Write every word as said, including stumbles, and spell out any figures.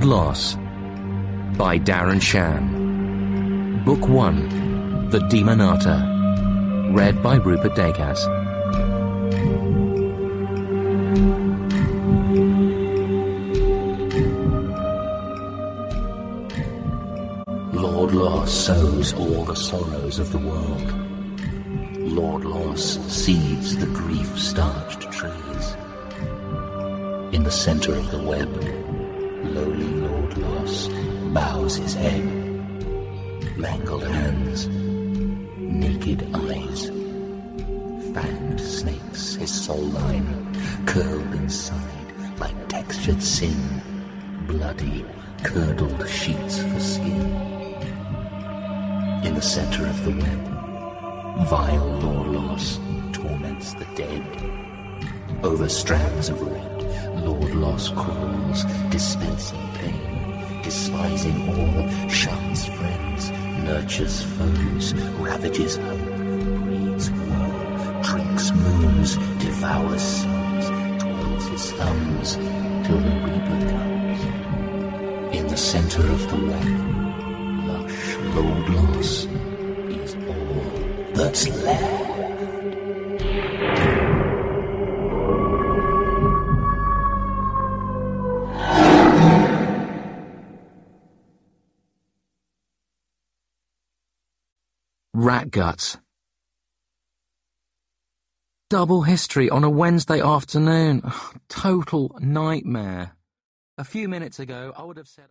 Loss by Darren Shan. Book one, The Demonata. Read by Rupert Degas. Lord Loss sows all the sorrows of the world. Lord Loss seeds the grief-starched trees. In the center of the web, lowly Lord Loss bows his head. Mangled hands, naked eyes, fanged snakes, his soul line curled inside like textured sin, bloody, curdled sheets for skin. In the center of the web, vile Lord Loss torments the dead. Over strands of red, Lord Loss crawls, dispensing pain, despising all, shuns friends, nurtures foes, ravages hope, breeds war, drinks moons, devours sons, twirls his thumbs, till the reaper comes. In the center of the web, lush Lord Loss is all that's left. Rat guts. Double history on a Wednesday afternoon. Total nightmare. A few minutes ago, I would have said...